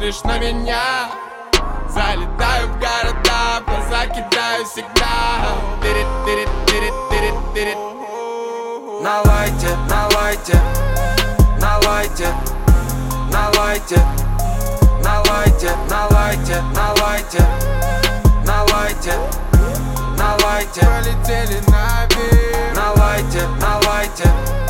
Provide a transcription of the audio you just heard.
смотришь на меня. Залетаю в города, в глаза кидаю сигнал. Тырит. Налайте, налайте, налайте, налайте, налайте, налайте, налайте, налайте, налайте. Полетели наверх. Налайте, налайте.